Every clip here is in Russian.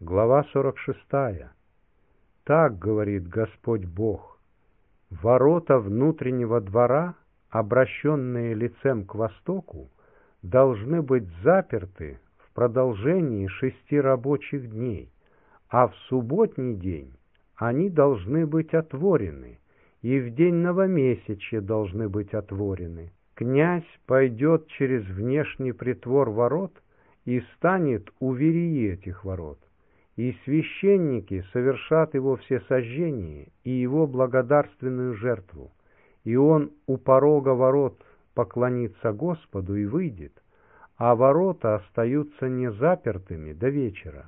Глава 46. Так говорит Господь Бог: ворота внутреннего двора, обращенные лицем к востоку, должны быть заперты в продолжении 6 рабочих дней, а в субботний день они должны быть отворены, и в день новомесячья должны быть отворены. Князь пойдет через внешний притвор ворот и станет у верии этих ворот, и священники совершат его всесожжение и его благодарственную жертву, и он у порога ворот поклонится Господу и выйдет, а ворота остаются незапертыми до вечера.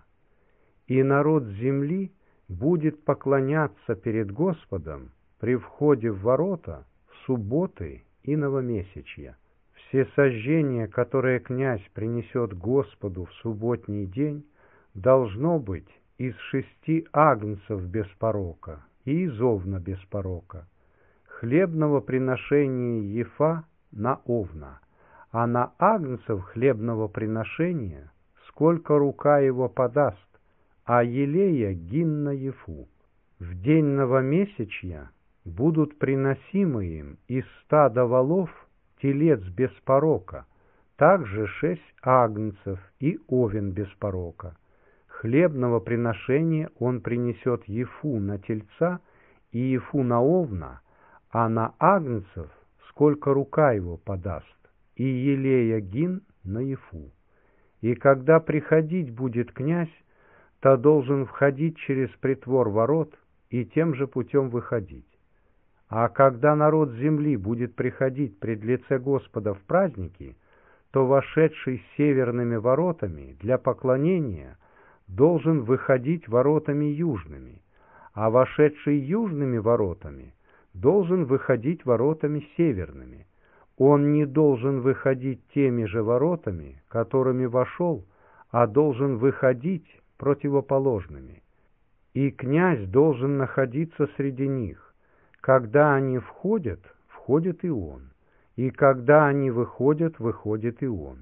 И народ земли будет поклоняться перед Господом при входе в ворота в субботы и новомесячья. Всесожжение, которое князь принесет Господу в субботний день, должно быть из 6 агнцев без порока и из овна без порока, хлебного приношения ефа на овна, а на агнцев хлебного приношения сколько рука его подаст, а елея гин на ефу. В день новомесячья будут приносимы им из стада волов телец без порока, также 6 агнцев и овен без порока. Хлебного приношения он принесет ефу на тельца и ефу на овна, а на агнцев сколько рука его подаст, и елея гин на ефу. И когда приходить будет князь, то должен входить через притвор ворот и тем же путем выходить. А когда народ земли будет приходить пред лице Господа в праздники, то вошедший северными воротами для поклонения должен выходить воротами южными, а вошедший южными воротами должен выходить воротами северными. Он не должен выходить теми же воротами, которыми вошел, а должен выходить противоположными. И князь должен находиться среди них. Когда они входят, входит и он, и когда они выходят, выходит и он.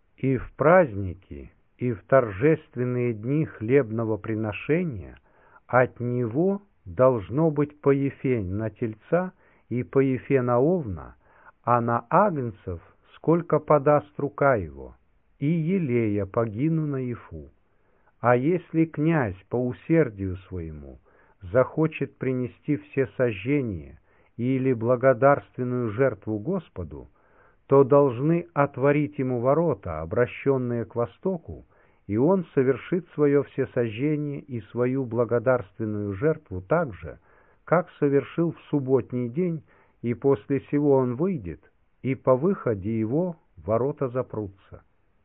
И в праздники, и в торжественные дни хлебного приношения от него должно быть по ефе на тельца и по ефе на овна, а на агнцев сколько подаст рука его, и елея по гину на ефу. А если князь по усердию своему захочет принести всесожжение или благодарственную жертву Господу, то должны отворить ему ворота, обращенные к востоку, и он совершит свое всесожжение и свою благодарственную жертву так же, как совершил в субботний день, и после сего он выйдет, и по выходе его ворота запрутся.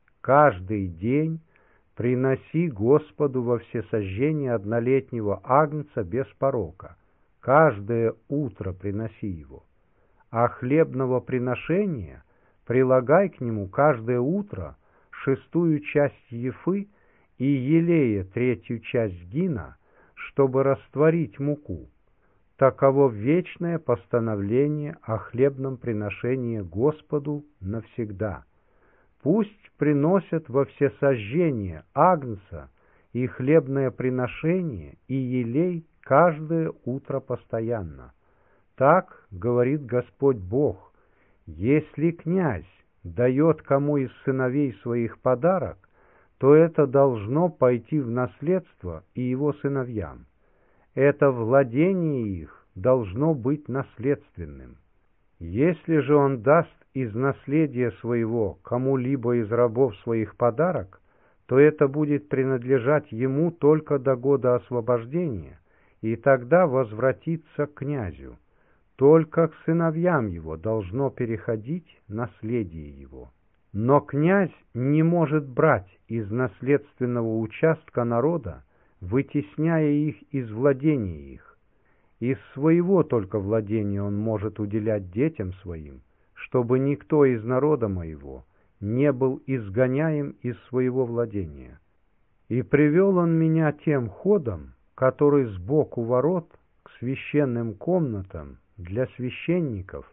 Каждый день приноси Господу во всесожжение однолетнего агнца без порока, каждое утро приноси его, а хлебного приношения прилагай к нему каждое утро 6 часть ефы и елея 3 часть гина, чтобы растворить муку. Таково вечное постановление о хлебном приношении Господу навсегда. Пусть приносят во всесожжение агнца и хлебное приношение и елей каждое утро постоянно. Так говорит Господь Бог: если князь дает кому из сыновей своих подарок, то это должно пойти в наследство и его сыновьям. Это владение их должно быть наследственным. Если же он даст из наследия своего кому-либо из рабов своих подарок, то это будет принадлежать ему только до года освобождения, и тогда возвратится к князю. Только к сыновьям его должно переходить наследие его. Но князь не может брать из наследственного участка народа, вытесняя их из владения их. Из своего только владения он может уделять детям своим, чтобы никто из народа моего не был изгоняем из своего владения. И привел он меня тем ходом, который сбоку ворот к священным комнатам для священников,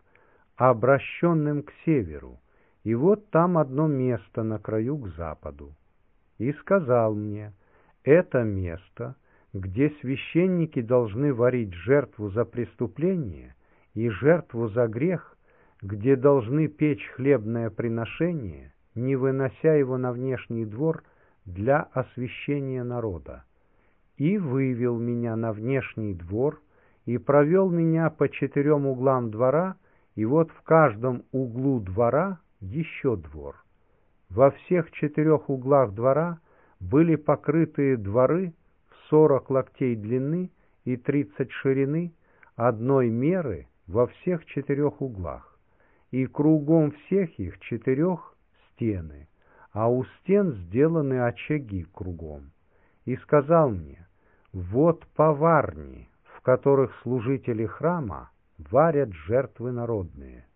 обращенным к северу, и вот там одно место на краю к западу. И сказал мне: Это место, где священники должны варить жертву за преступление и жертву за грех, где должны печь хлебное приношение, не вынося его на внешний двор для освящения народа. И вывел меня на внешний двор, и провел меня по 4 углам двора, и вот в каждом углу двора еще двор. Во всех 4 углах двора были покрытые дворы в 40 локтей длины и 30 ширины, одной меры во всех 4 углах, и кругом всех их 4 стены, а у стен сделаны очаги кругом. И сказал мне: вот поварни, в которых служители храма варят жертвы народные.